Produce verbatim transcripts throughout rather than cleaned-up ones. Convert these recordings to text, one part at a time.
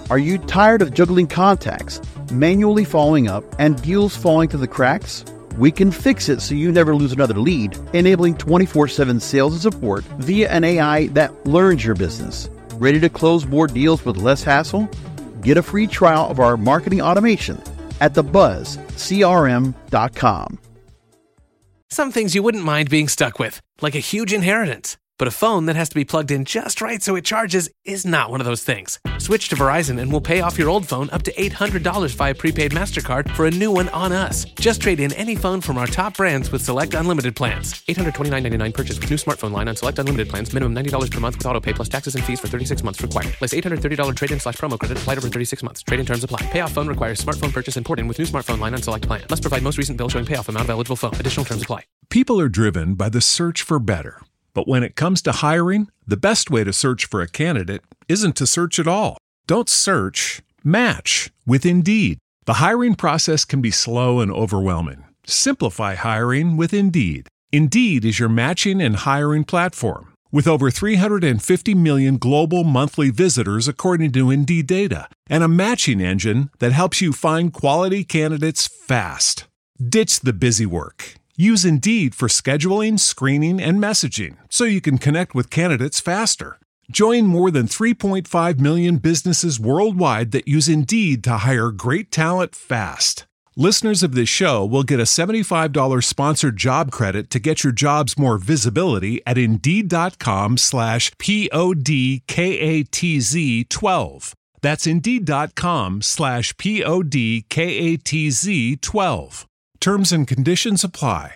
Are you tired of juggling contacts, manually following up, and deals falling through the cracks? We can fix it so you never lose another lead, enabling twenty-four seven sales and support via an A I that learns your business. Ready to close more deals with less hassle? Get a free trial of our marketing automation at the buzz c r m dot com. Some things you wouldn't mind being stuck with, like a huge inheritance. But a phone that has to be plugged in just right so it charges is not one of those things. Switch to Verizon and we'll pay off your old phone up to eight hundred dollars via prepaid MasterCard for a new one on us. Just trade in any phone from our top brands with select unlimited plans. eight hundred twenty-nine ninety-nine purchase with new smartphone line on select unlimited plans. Minimum ninety dollars per month with auto pay plus taxes and fees for thirty-six months required. Less eight hundred thirty dollars trade-in slash promo credit applied over thirty-six months. Trade-in terms apply. Payoff phone requires smartphone purchase and port in with new smartphone line on select plan. Must provide most recent bill showing payoff amount of eligible phone. Additional terms apply. People are driven by the search for better. But when it comes to hiring, the best way to search for a candidate isn't to search at all. Don't search, match with Indeed. The hiring process can be slow and overwhelming. Simplify hiring with Indeed. Indeed is your matching and hiring platform. With over three hundred fifty million global monthly visitors according to Indeed data, and a matching engine that helps you find quality candidates fast. Ditch the busy work. Use Indeed for scheduling, screening, and messaging so you can connect with candidates faster. Join more than three point five million businesses worldwide that use Indeed to hire great talent fast. Listeners of this show will get a seventy-five dollars sponsored job credit to get your jobs more visibility at Indeed.com slash P-O-D-K-A-T-Z 12. That's Indeed.com slash P-O-D-K-A-T-Z 12. Terms and conditions apply.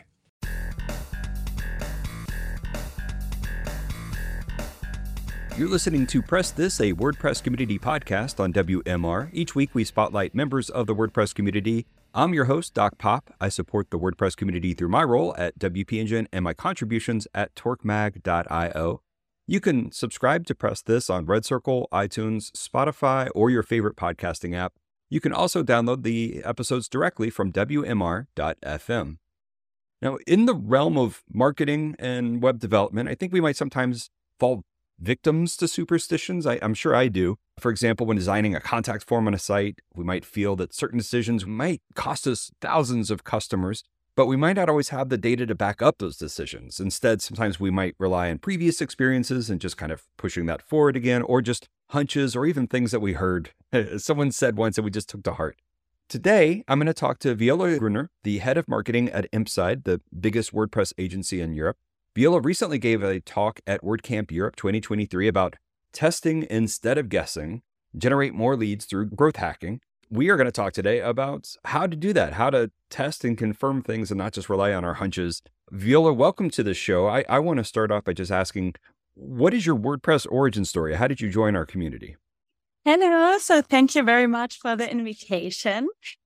You're listening to Press This, a WordPress community podcast on W M R. Each week we spotlight members of the WordPress community. I'm your host, Doc Pop. I support the WordPress community through my role at W P Engine and my contributions at torque mag dot io. You can subscribe to Press This on Red Circle, iTunes, Spotify, or your favorite podcasting app. You can also download the episodes directly from W M R dot F M. Now, in the realm of marketing and web development, I think we might sometimes fall victims to superstitions. I, I'm sure I do. For example, when designing a contact form on a site, we might feel that certain decisions might cost us thousands of customers, but we might not always have the data to back up those decisions. Instead, sometimes we might rely on previous experiences and just kind of pushing that forward again, or just hunches or even things that we heard. Someone said once and we just took to heart. Today, I'm going to talk to Viola Gruner, the head of marketing at Impside, the biggest WordPress agency in Europe. Viola recently gave a talk at WordCamp Europe twenty twenty-three about testing instead of guessing, generate more leads through growth hacking. We are going to talk today about how to do that, how to test and confirm things and not just rely on our hunches. Viola, welcome to the show. I, I want to start off by just asking, what is your WordPress origin story? How did you join our community? Hello. So thank you very much for the invitation.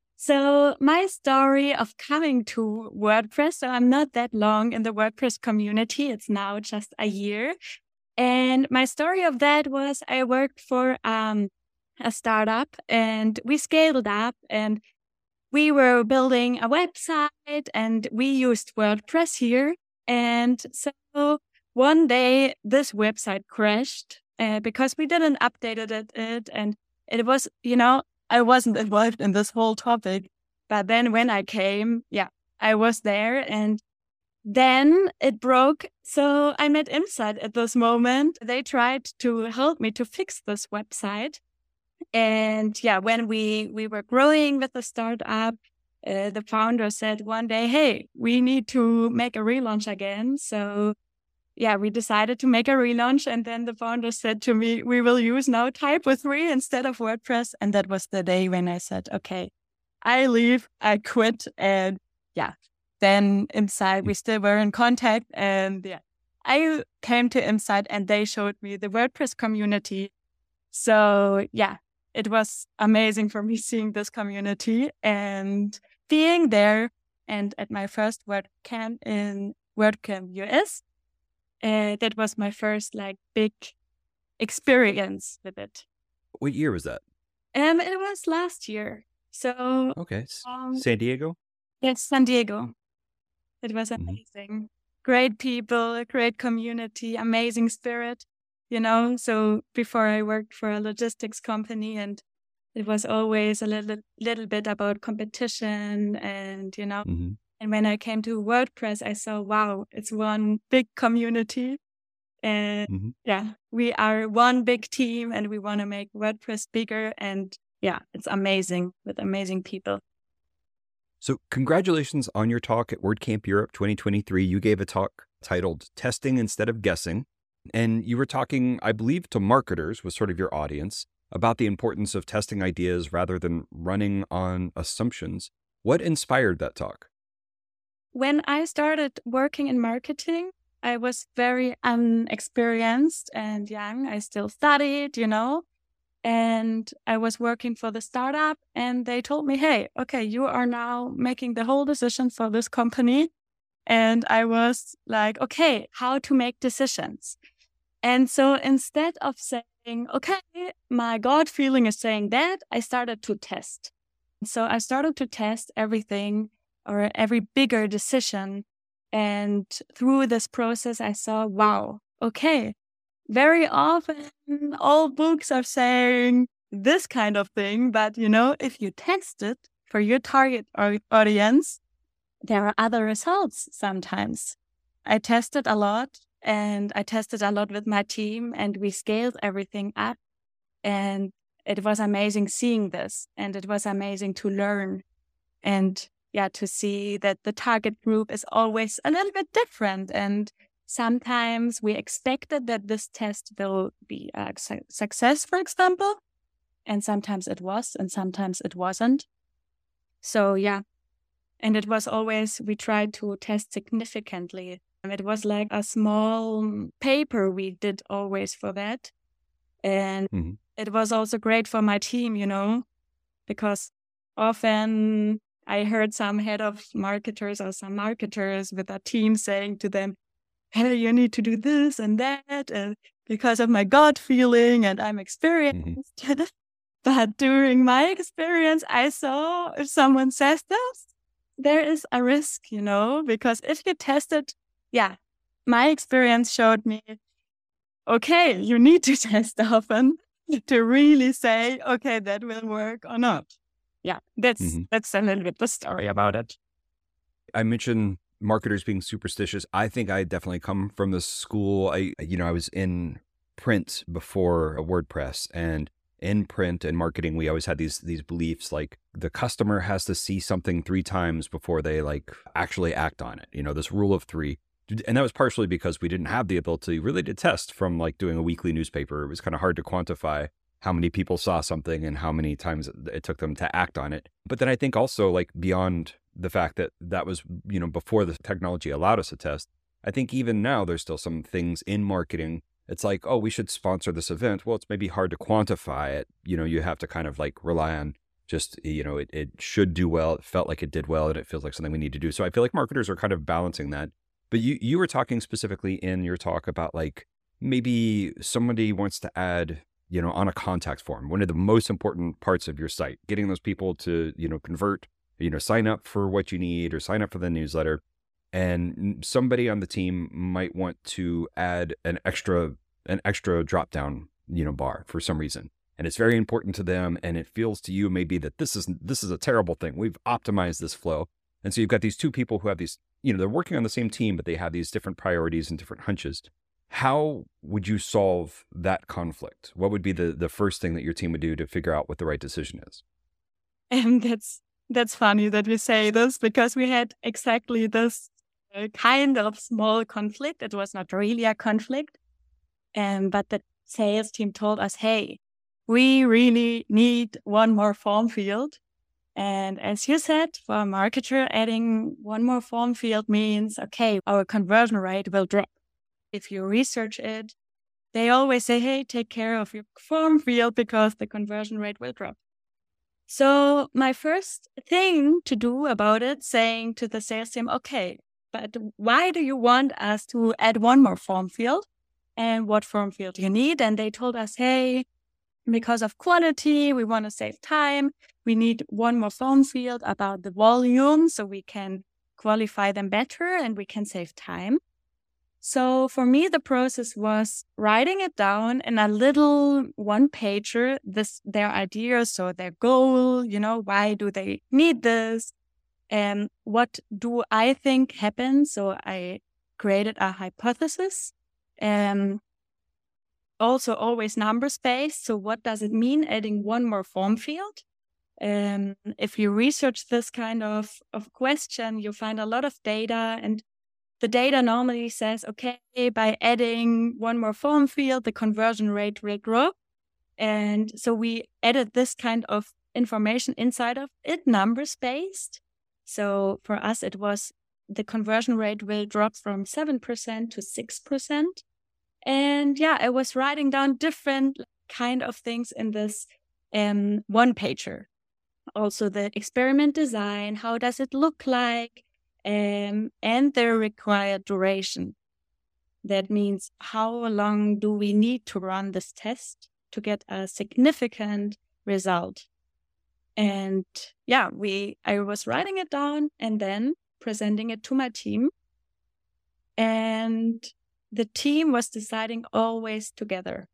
So my story of coming to WordPress, so I'm not that long in the WordPress community. It's now just a year. And my story of that was I worked for um, a startup and we scaled up and we were building a website and we used WordPress here. And so one day this website crashed uh, because we didn't update it, it and it was, you know, I wasn't involved in this whole topic, but then when I came, yeah, I was there and then it broke. So I met Impside at this moment. They tried to help me to fix this website. And yeah, when we, we were growing with the startup, uh, the founder said one day, hey, we need to make a relaunch again. So yeah, we decided to make a relaunch. And then the founder said to me, we will use now Type O three instead of WordPress. And that was the day when I said, okay, I leave, I quit. And yeah, then Impside, we still were in contact. And yeah, I came to Impside and they showed me the WordPress community. So yeah, it was amazing for me seeing this community and being there. And at my first WordCamp in WordCamp U S, Uh, that was my first like big experience with it. What year was that? Um, it was last year. So Okay, um, San Diego? yes, San Diego. It was Mhm. amazing. Great people, great community, amazing spirit. You know, so before I worked for a logistics company and It was always a little, little bit about competition and, you know, Mm-hmm. and when I came to WordPress, I saw, wow, it's one big community. And Mm-hmm. yeah, we are one big team and we want to make WordPress bigger. And yeah, it's amazing with amazing people. So congratulations on your talk at WordCamp Europe twenty twenty-three. You gave a talk titled Testing Instead of Guessing. And you were talking, I believe, to marketers, was sort of your audience, about the importance of testing ideas rather than running on assumptions. What inspired that talk? When I started working in marketing, I was very unexperienced and young. I still studied, you know, and I was working for the startup and they told me, hey, okay, you are now making the whole decision for this company. And I was like, okay, how to make decisions. And so instead of saying, okay, my gut feeling is saying that, I started to test. So I started to test everything or every bigger decision. And through this process, I saw, wow, okay, very often all books are saying this kind of thing. But, you know, if you test it for your target audience, there are other results sometimes. I tested a lot and I tested a lot with my team and we scaled everything up. And it was amazing seeing this. And it was amazing to learn and yeah, to see that the target group is always a little bit different. And sometimes we expected that this test will be a su- success, for example. And sometimes it was, and sometimes it wasn't. So yeah. And it was always, we tried to test significantly. It was like a small paper we did always for that. And mm-hmm. It was also great for my team, you know, because often I heard some head of marketers or some marketers with a team saying to them, hey, you need to do this and that and because of my gut feeling and I'm experienced. Mm-hmm. But during my experience, I saw if someone says this, there is a risk, you know, because if you test it, yeah, my experience showed me, okay, you need to test often to really say, okay, that will work or not. Yeah, that's mm-hmm. that's a little bit the story about it. I mentioned marketers being superstitious. I think I definitely come from the school. I, you know, I was in print before WordPress, and in print and marketing, we always had these these beliefs like the customer has to see something three times before they like actually act on it. You know, this rule of three. And that was partially because we didn't have the ability really to test from like doing a weekly newspaper. It was kind of hard to quantify how many people saw something and how many times it took them to act on it. But then I think also like beyond the fact that that was, you know, before the technology allowed us to test, I think even now there's still some things in marketing. It's like, oh, we should sponsor this event. Well, it's maybe hard to quantify it. You know, you have to kind of like rely on just, you know, it, it should do well. It felt like it did well and it feels like something we need to do. So I feel like marketers are kind of balancing that. But you, you were talking specifically in your talk about like maybe somebody wants to add, you know, on a contact form, one of the most important parts of your site, getting those people to, you know, convert, you know, sign up for what you need or sign up for the newsletter. And somebody on the team might want to add an extra, an extra drop down, you know, bar for some reason. And it's very important to them. And it feels to you maybe that this is, this is a terrible thing. We've optimized this flow. And so you've got these two people who have these, you know, they're working on the same team, but they have these different priorities and different hunches. How would you solve that conflict? What would be the, the first thing that your team would do to figure out what the right decision is? And that's that's funny that we say this because we had exactly this uh, kind of small conflict. It was not really a conflict, um, but the sales team told us, hey, we really need one more form field. And as you said, for a marketer, adding one more form field means, okay, our conversion rate will drop. If you research it, they always say, hey, take care of your form field because the conversion rate will drop. So my first thing to do about it, saying to the sales team, okay, but why do you want us to add one more form field? And what form field do you need? And they told us, hey, because of quality, we want to save time. We need one more form field about the volume so we can qualify them better and we can save time. So for me, the process was writing it down in a little one pager, this, their ideas, so their goal, you know, why do they need this? And what do I think happens? So I created a hypothesis, and also always number-based. So what does it mean adding one more form field? Um, if you research this kind of, of question, you find a lot of data, and the data normally says, okay, by adding one more form field, the conversion rate will drop. And so we added this kind of information inside of it, numbers-based. So for us, it was the conversion rate will drop from seven percent to six percent. And yeah, I was writing down different kind of things in this um, one pager. Also the experiment design, how does it look like? Um, and the required duration. That means how long do we need to run this test to get a significant result? And yeah, we I was writing it down and then presenting it to my team. And the team was deciding always together.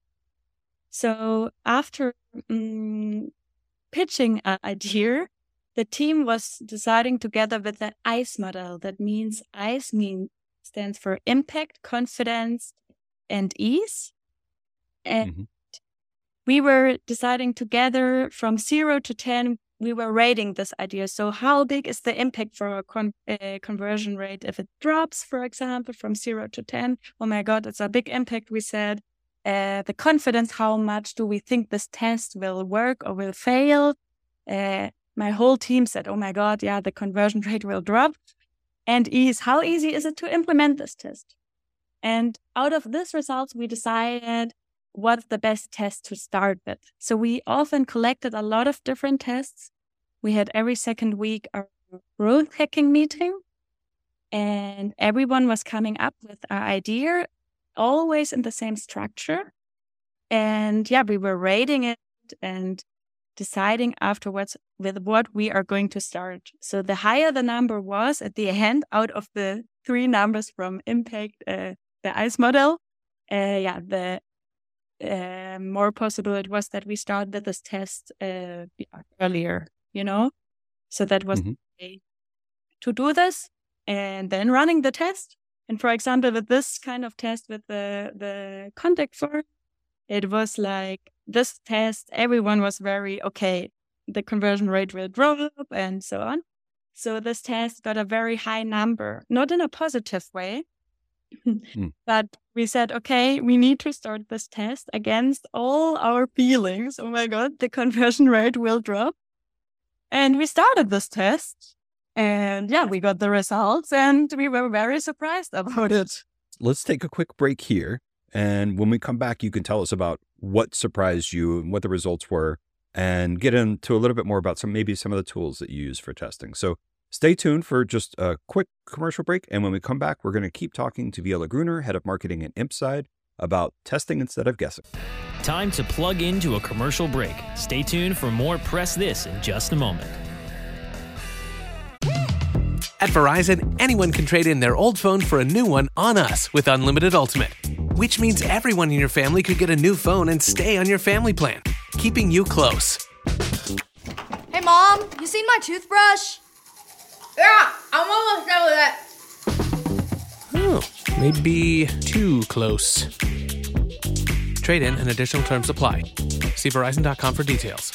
So after um, pitching an idea, the team was deciding together with the ICE model. That means ICE mean, stands for impact, confidence, and ease. And mm-hmm. we were deciding together from zero to ten, we were rating this idea. So how big is the impact for a con- uh, conversion rate? If it drops, for example, from zero to ten, oh my God, it's a big impact, we said. Uh, the confidence, how much do we think this test will work or will fail? Uh, My whole team said, oh my God, yeah, the conversion rate will drop. And ease, how easy is it to implement this test? And out of this results, we decided what's the best test to start with. So we often collected a lot of different tests. We had every second week a growth hacking meeting, and everyone was coming up with an idea, always in the same structure. And yeah, we were rating it and deciding afterwards with what we are going to start. So the higher the number was at the end, out of the three numbers from impact, uh, the ICE model, uh, yeah, the uh, more possible it was that we started this test uh, earlier, you know? So that was mm-hmm. the way to do this, and then running the test. And for example, with this kind of test with the, the contact form, it was like this test, everyone was very, okay, the conversion rate will drop and so on. So this test got a very high number, not in a positive way, mm. but we said, okay, we need to start this test against all our feelings. Oh my God, the conversion rate will drop. And we started this test, and yeah, we got the results, and we were very surprised about it. Let's take a quick break here. And when we come back, you can tell us about what surprised you and what the results were, and get into a little bit more about some, maybe some of the tools that you use for testing. So stay tuned for just a quick commercial break. And when we come back, we're going to keep talking to Wiele Gruner, head of marketing at Impside, about testing instead of guessing. Time to plug into a commercial break. Stay tuned for more Press This in just a moment. At Verizon, anyone can trade in their old phone for a new one on us with Unlimited Ultimate, which means everyone in your family could get a new phone and stay on your family plan, keeping you close. Hey, Mom, you seen my toothbrush? Yeah, I'm almost done with it. Oh, maybe too close. Trade in and additional terms apply. See Verizon dot com for details.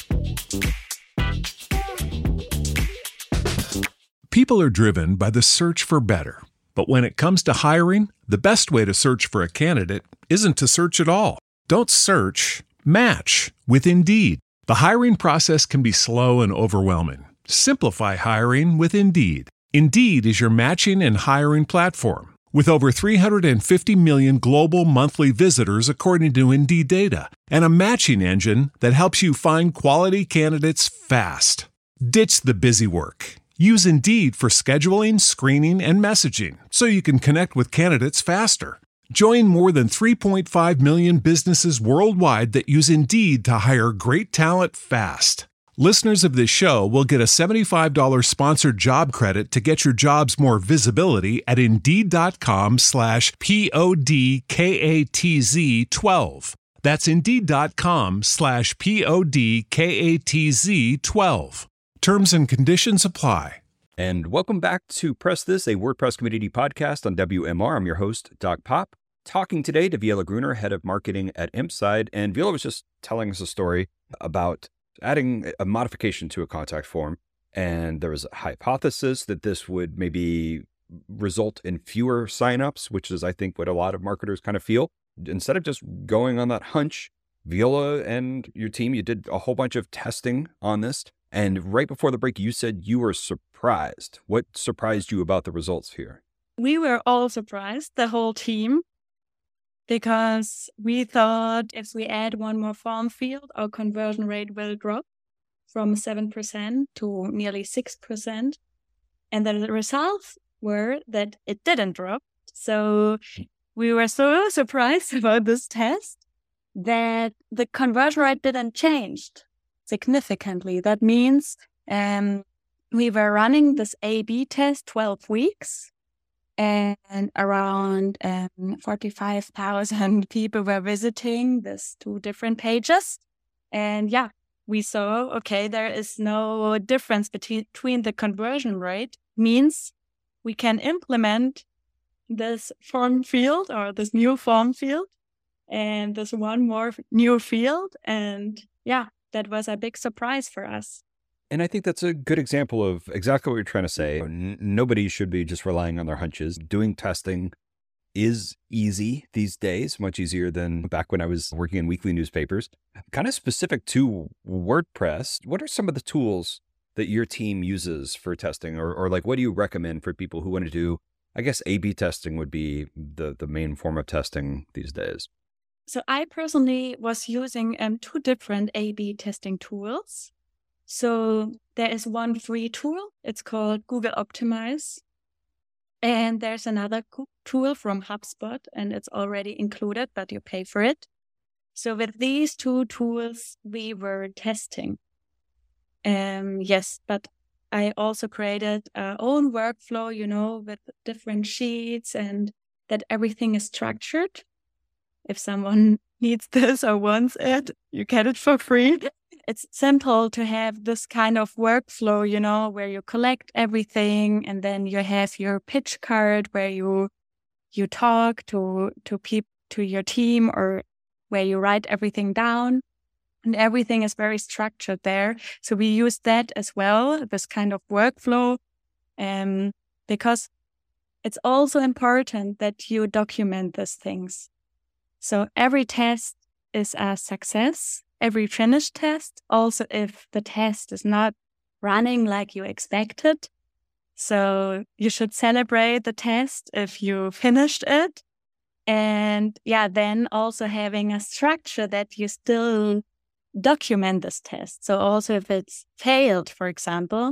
People are driven by the search for better. But when it comes to hiring, the best way to search for a candidate isn't to search at all. Don't search, match with Indeed. The hiring process can be slow and overwhelming. Simplify hiring with Indeed. Indeed is your matching and hiring platform. With over three hundred fifty million global monthly visitors according to Indeed data, and a matching engine that helps you find quality candidates fast. Ditch the busy work. Use Indeed for scheduling, screening, and messaging so you can connect with candidates faster. Join more than three point five million businesses worldwide that use Indeed to hire great talent fast. Listeners of this show will get a seventy-five dollars sponsored job credit to get your jobs more visibility at Indeed.com slash P-O-D-K-A-T-Z 12. That's Indeed.com slash P-O-D-K-A-T-Z 12. Terms and conditions apply. And welcome back to Press This, a WordPress community podcast on W M R. I'm your host, Doc Pop, talking today to Viola Gruner, head of marketing at Impside. And Viola was just telling us a story about adding a modification to a contact form. And there was a hypothesis that this would maybe result in fewer signups, which is, I think, what a lot of marketers kind of feel. Instead of just going on that hunch, Viola and your team, you did a whole bunch of testing on this. And right before the break, you said you were surprised. What surprised you about the results here? We were all surprised, the whole team, because we thought if we add one more form field, our conversion rate will drop from seven percent to nearly six percent. And the results were that it didn't drop. So we were so surprised about this test that the conversion rate didn't change significantly. That means um, we were running this A B test twelve weeks. And around um, forty-five thousand people were visiting these two different pages. And yeah, we saw, okay, there is no difference between, between the conversion rate. Means we can implement this form field or this new form field and this one more new field. And yeah, that was a big surprise for us. And I think that's a good example of exactly what you're trying to say. N- nobody should be just relying on their hunches. Doing testing is easy these days, much easier than back when I was working in weekly newspapers. Kind of specific to WordPress, what are some of the tools that your team uses for testing? Or, or like, what do you recommend for people who want to do, I guess A B testing would be the, the main form of testing these days. So I personally was using um, two different A B testing tools. So there is one free tool. It's called Google Optimize. And there's another co- tool from HubSpot, and it's already included, but you pay for it. So with these two tools, we were testing. Um, yes, but I also created our own workflow, you know, with different sheets and that everything is structured. If someone needs this or wants it, you get it for free. It's simple to have this kind of workflow, you know, where you collect everything and then you have your pitch card where you you talk to to people, to your team, or where you write everything down, and everything is very structured there. So we use that as well, this kind of workflow, um, because it's also important that you document these things. So every test is a success. Every finished test, also if the test is not running like you expected. So you should celebrate the test if you finished it. And yeah, then also having a structure that you still document this test. So also if it's failed, for example,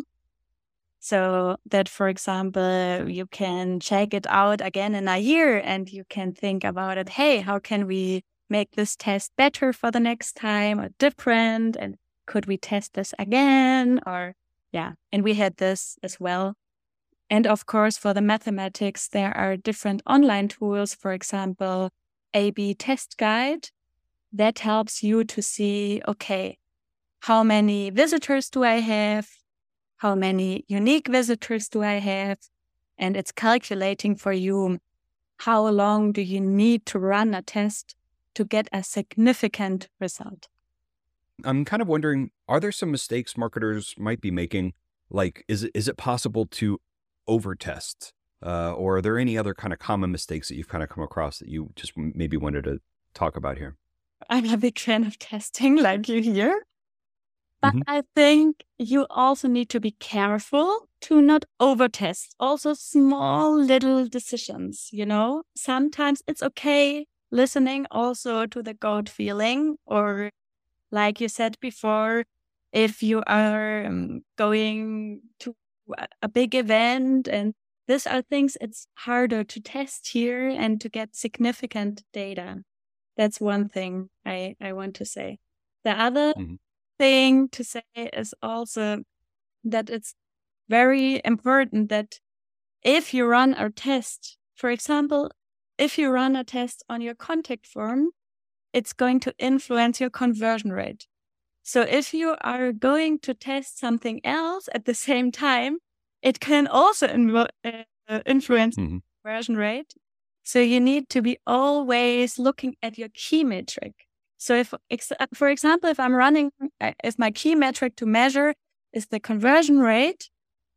so that, for example, you can check it out again in a year and you can think about it. Hey, how can we make this test better for the next time or different? And could we test this again? Or yeah, and we had this as well. And of course, for the mathematics, there are different online tools. For example, A B Test Guide that helps you to see, okay, how many visitors do I have? How many unique visitors do I have? And it's calculating for you how long do you need to run a test to get a significant result. I'm kind of wondering, are there some mistakes marketers might be making? Like, is it, is it possible to over-test? Uh, or are there any other kind of common mistakes that you've kind of come across that you just maybe wanted to talk about here? I'm a big fan of testing, like you hear. But Mhm. I think you also need to be careful to not over-test. Also small little decisions, you know? Sometimes it's okay listening also to the gut feeling, or like you said before, if you are um, going to a big event, and these are things it's harder to test here and to get significant data. That's one thing I, I want to say. The other Mhm. thing to say is also that it's very important that if you run a test, for example, if you run a test on your contact form, it's going to influence your conversion rate. So if you are going to test something else at the same time, it can also invo- uh, influence mm-hmm. conversion rate. So you need to be always looking at your key metric. So if, for example, if I'm running, if my key metric to measure is the conversion rate,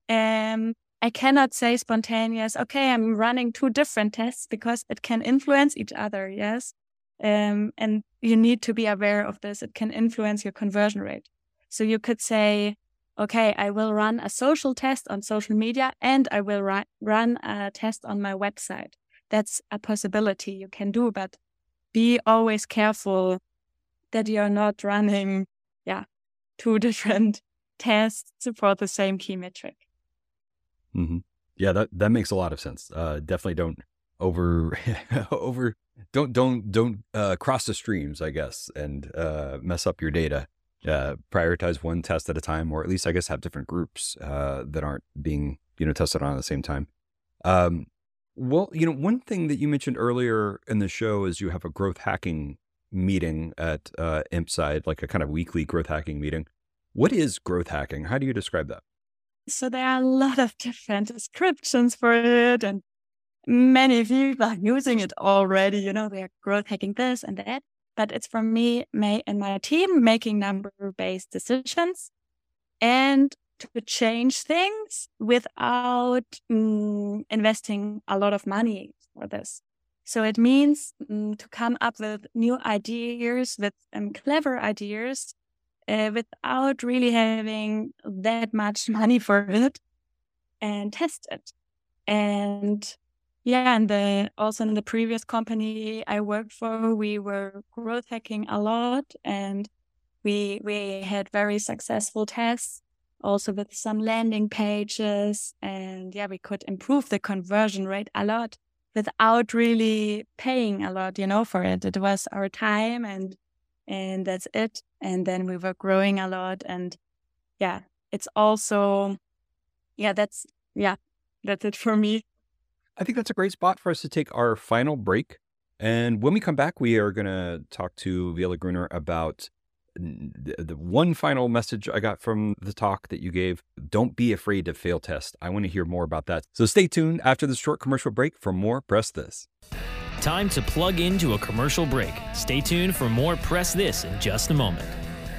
um, I cannot say spontaneous, okay, I'm running two different tests because it can influence each other, yes? Um, and you need to be aware of this. It can influence your conversion rate. So you could say, okay, I will run a social test on social media and I will ru- run a test on my website. That's a possibility you can do, but be always careful that you're not running, yeah, two different tests for the same key metric. Mm-hmm. Yeah, that, that makes a lot of sense. Uh, definitely don't over, over, don't, don't, don't, uh, cross the streams, I guess, and, uh, mess up your data. Uh, prioritize one test at a time, or at least I guess have different groups, uh, that aren't being, you know, tested on at the same time. Um, well, you know, one thing that you mentioned earlier in the show is you have a growth hacking meeting at, uh, ImpSide, like a kind of weekly growth hacking meeting. What is growth hacking? How do you describe that? So there are a lot of different descriptions for it, and many people are using it already. You know, they're growth hacking this and that. But it's for me my, and my team making number-based decisions and to change things without um, investing a lot of money for this. So it means um, to come up with new ideas, with um, clever ideas, uh, without really having that much money for it, and test it. And yeah, and the, also in the previous company I worked for, we were growth hacking a lot, and we we had very successful tests, also with some landing pages, and yeah, we could improve the conversion rate a lot without really paying a lot, you know, for it. It was our time, and and that's it. And then we were growing a lot, and yeah, it's also, yeah, that's yeah, that's it for me. I think that's a great spot for us to take our final break. And when we come back, we are going to talk to Viola Gruner about the, the one final message I got from the talk that you gave. Don't be afraid to fail test. I want to hear more about that. So stay tuned after this short commercial break for more Press This. Time to plug into a commercial break. Stay tuned for more Press This in just a moment.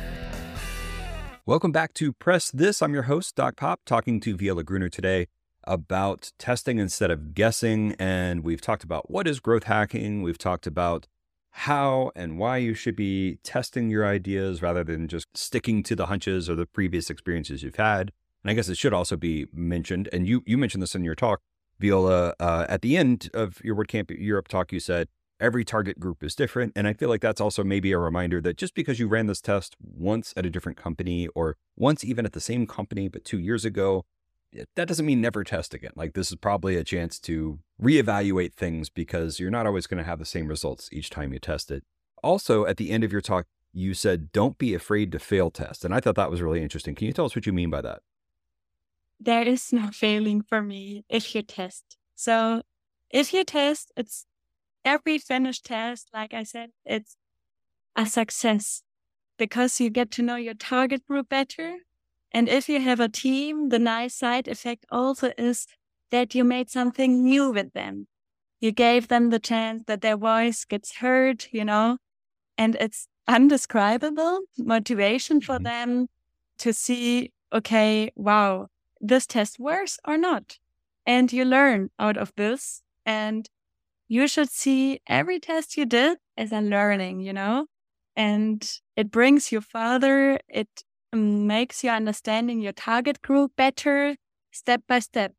Welcome back to Press This. I'm your host, Doc Pop, talking to Viola Gruner today about testing instead of guessing. And we've talked about what is growth hacking. We've talked about how and why you should be testing your ideas rather than just sticking to the hunches or the previous experiences you've had. And I guess it should also be mentioned, and you, you mentioned this in your talk, Viola, uh, at the end of your WordCamp Europe talk, you said every target group is different. And I feel like that's also maybe a reminder that just because you ran this test once at a different company, or once even at the same company, but two years ago, that doesn't mean never test again. Like, this is probably a chance to reevaluate things because you're not always going to have the same results each time you test it. Also, at the end of your talk, you said, don't be afraid to fail test. And I thought that was really interesting. Can you tell us what you mean by that? There is no failing for me if you test. So if you test, it's every finished test, like I said, it's a success because you get to know your target group better. And if you have a team, the nice side effect also is that you made something new with them. You gave them the chance that their voice gets heard, you know, and it's undescribable motivation for mm-hmm. them to see, okay, wow, this test works or not. And you learn out of this. And you should see every test you did as a learning, you know, and it brings you further. It makes your understanding your target group better step by step.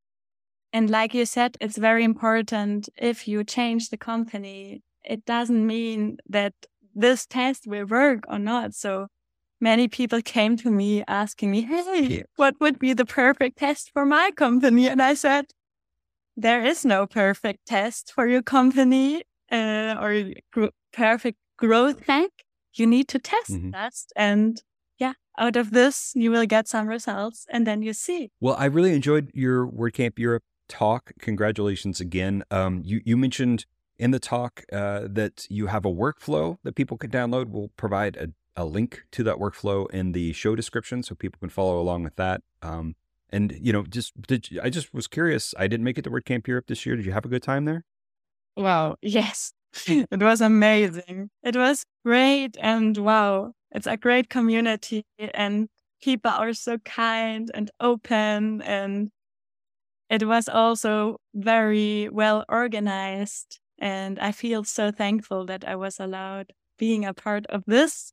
And like you said, it's very important if you change the company, it doesn't mean that this test will work or not. So many people came to me asking me, hey, what would be the perfect test for my company? And I said, there is no perfect test for your company uh, or gr- perfect growth hack. You need to test, mm-hmm. test and out of this, you will get some results, and then you see. Well, I really enjoyed your WordCamp Europe talk. Congratulations again. Um, you, you mentioned in the talk uh, that you have a workflow that people can download. We'll provide a, a link to that workflow in the show description so people can follow along with that. Um, and, you know, just did you, I just was curious. I didn't make it to WordCamp Europe this year. Did you have a good time there? Wow. Yes. It was amazing. It was great. And wow, it's a great community and people are so kind and open. And it was also very well organized. And I feel so thankful that I was allowed being a part of this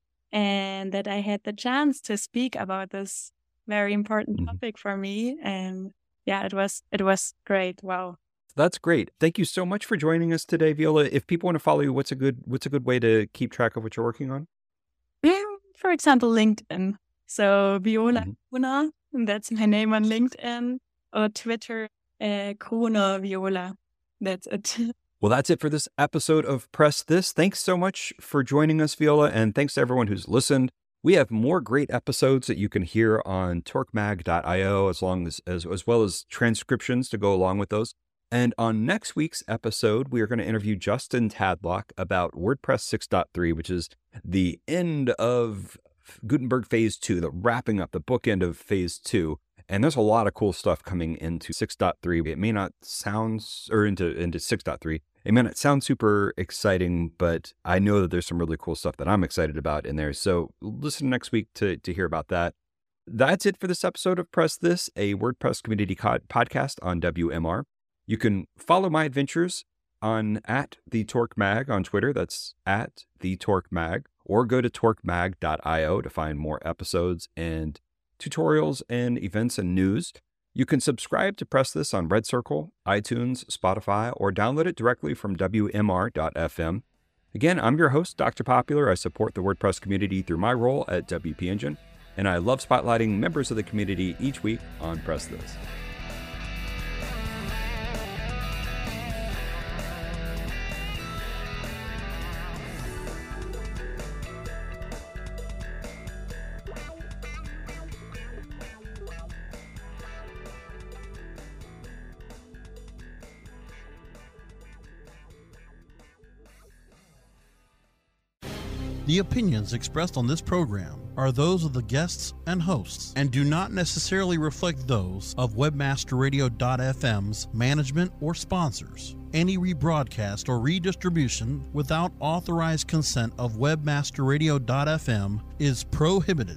and that I had the chance to speak about this very important Mhm. topic for me. And yeah, it was, it was great. Wow. That's great. Thank you so much for joining us today, Viola. If people want to follow you, what's a good what's a good way to keep track of what you're working on? Yeah, for example, LinkedIn. So Viola Mhm. Kuna, and that's my name on LinkedIn, or Twitter, uh, Kuna Viola. That's it. Well, that's it for this episode of Press This. Thanks so much for joining us, Viola, and thanks to everyone who's listened. We have more great episodes that you can hear on torque mag dot io, as long as, as as well as transcriptions to go along with those. And on next week's episode, we are going to interview Justin Tadlock about WordPress six point three, which is the end of Gutenberg Phase two, the wrapping up, the bookend of Phase two. And there's a lot of cool stuff coming into six point three. It may not sound, or into, into six point three. It may not sound super exciting, but I know that there's some really cool stuff that I'm excited about in there. So listen next week to, to hear about that. That's it for this episode of Press This, a WordPress community co- podcast on W M R. You can follow my adventures on at the Torque Mag on Twitter. That's at the Torque Mag, or go to torque mag dot io to find more episodes and tutorials and events and news. You can subscribe to Press This on Red Circle, iTunes, Spotify, or download it directly from W M R dot F M. Again, I'm your host, Doctor Popular. I support the WordPress community through my role at W P Engine, and I love spotlighting members of the community each week on Press This. The opinions expressed on this program are those of the guests and hosts and do not necessarily reflect those of webmaster radio dot f m's management or sponsors. Any rebroadcast or redistribution without authorized consent of webmaster radio dot f m is prohibited.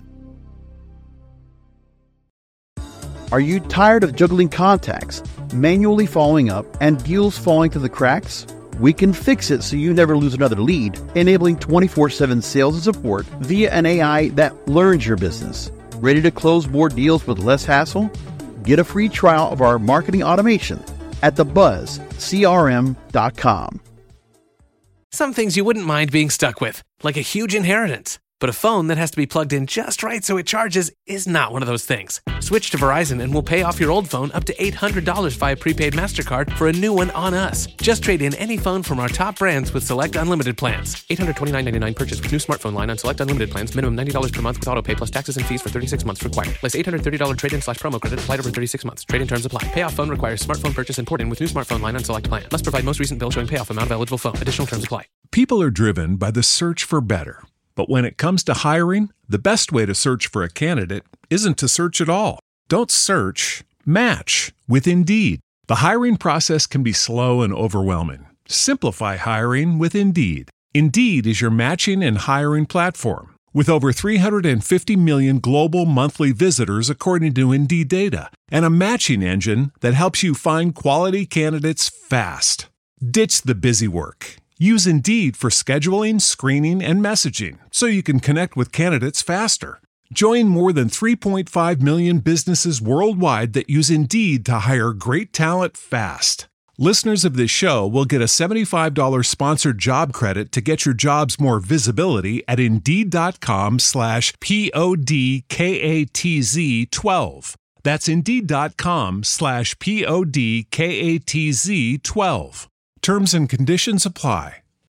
Are you tired of juggling contacts, manually following up, and deals falling through the cracks? We can fix it so you never lose another lead, enabling twenty-four seven sales and support via an A I that learns your business. Ready to close more deals with less hassle? Get a free trial of our marketing automation at the buzz c r m dot com. Some things you wouldn't mind being stuck with, like a huge inheritance. But a phone that has to be plugged in just right so it charges is not one of those things. Switch to Verizon and we'll pay off your old phone up to eight hundred dollars via prepaid MasterCard for a new one on us. Just trade in any phone from our top brands with select unlimited plans. eight hundred twenty-nine dollars and ninety-nine cents purchase with new smartphone line on select unlimited plans. Minimum ninety dollars per month with autopay plus taxes and fees for thirty-six months required. Less eight hundred thirty dollars trade-in slash promo credit applied over thirty-six months. Trade-in terms apply. Payoff phone requires smartphone purchase and port-in with new smartphone line on select plan. Must provide most recent bill showing payoff amount of eligible phone. Additional terms apply. People are driven by the search for better. But when it comes to hiring, the best way to search for a candidate isn't to search at all. Don't search, match with Indeed. The hiring process can be slow and overwhelming. Simplify hiring with Indeed. Indeed is your matching and hiring platform. With over three hundred fifty million global monthly visitors according to Indeed data, and a matching engine that helps you find quality candidates fast. Ditch the busy work. Use Indeed for scheduling, screening, and messaging so you can connect with candidates faster. Join more than three point five million businesses worldwide that use Indeed to hire great talent fast. Listeners of this show will get a seventy-five dollars sponsored job credit to get your jobs more visibility at Indeed.com slash P-O-D-K-A-T-Z 12. That's Indeed.com slash P-O-D-K-A-T-Z 12. Terms and conditions apply.